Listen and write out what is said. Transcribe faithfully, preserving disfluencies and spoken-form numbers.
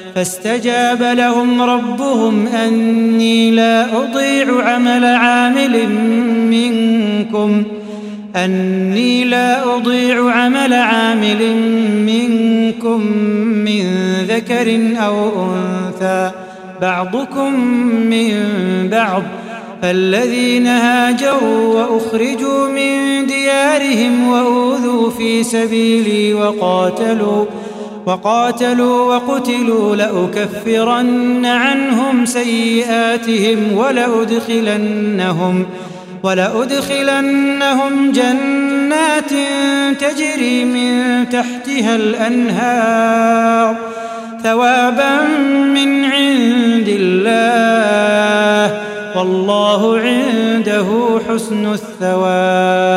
فاستجاب لهم ربهم أني لا أضيع عمل عامل منكم أني لا أضيع عمل عامل منكم من ذكر أو أنثى بعضكم من بعض فالذين هاجروا وأخرجوا من ديارهم وأوذوا في سبيلي وقاتلوا وقاتلوا وقتلوا لأكفرن عنهم سيئاتهم ولأدخلنهم ولأدخلنهم جنات تجري من تحتها الأنهار ثوابا من عند الله والله عنده حسن الثواب.